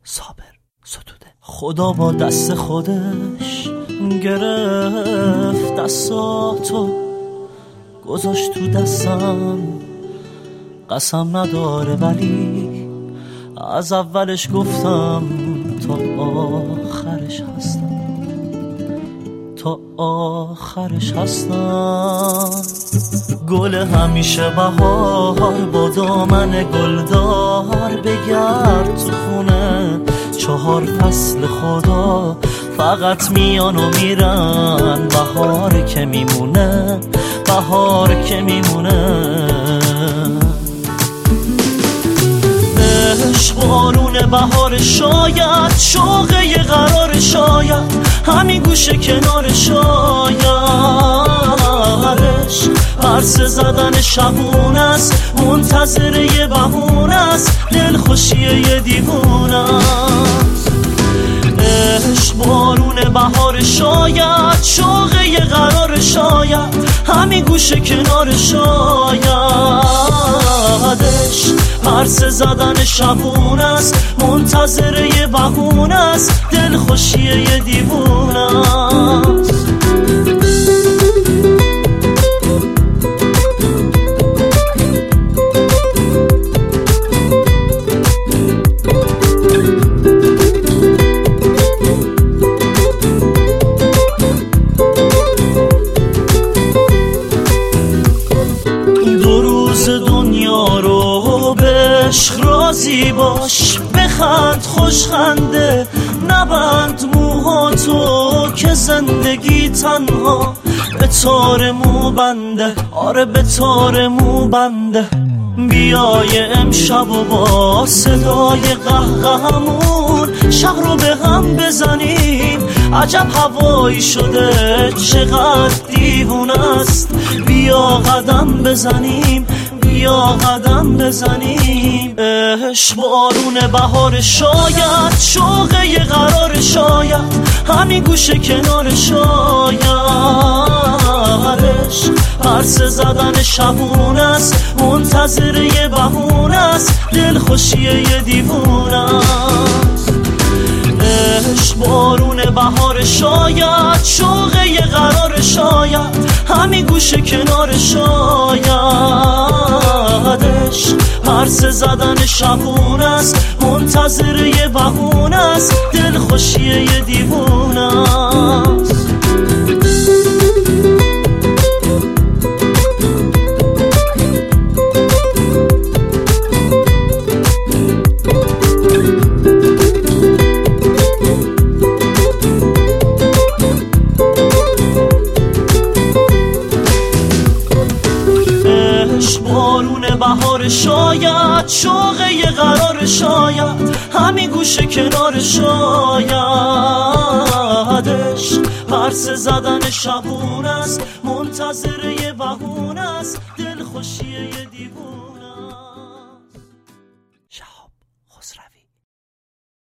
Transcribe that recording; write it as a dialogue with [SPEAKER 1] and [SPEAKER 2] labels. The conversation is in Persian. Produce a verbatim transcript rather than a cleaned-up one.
[SPEAKER 1] صابر ستوده. خدا با دست خودش گرفت دستاتو، گذاشت تو دستم، قسم نداره ولی از اولش گفتم تا آخرش هستم، تا آخرش هستم. گل همیشه بهار با دامن گلدار، بگرد تو خونه چهار فصل خدا فقط میان و میرن، بهار که میمونه، بهار که میمونه. عشق بارون بهار، شاید شوقه ی قرار، شاید همین گوشه کنار، شایدش عرصه زدن شبون است، منتظر یه بهونه است، دل خوشی یه دیوونه است. عشق بارون بهار، شاید شوقه ی قرار، شاید همین گوشه کنار، شایدش عرصه زدن شبون است، منتظر یه بهونه است، دل خوشی یه دیوونه است. دنیا رو به عشق راضی باش، بخند خوش خنده، نبند موهاتو که زندگی تنها به تار مو بنده، آره به تار مو بنده. بیای امشب و با صدای قهقهمون شهر رو به هم بزنیم، عجب هوایی شده چقدر دیوونه است. بیا قدم بزنیم، بیا قدم بزنیم. عشق بارون بهار، شاید شوقه ی قرار، شاید همین گوشه کنار، شایدش عرصه زدن شبون است، منتظر یه بهونه است، دل خوشی یه دیوونه است. عشق بارون بهار، شاید شوقه ی قرار، شاید همین گوشه کنار، شایدش عرصه زدن شبون است، منتظر یه بهونه است، دل خوشی یه دیوونه است. بارون بهار، شاید شوقه ی قرار، شاید همین گوشه کنار، شایدش عرصه زدن شبون است، منتظر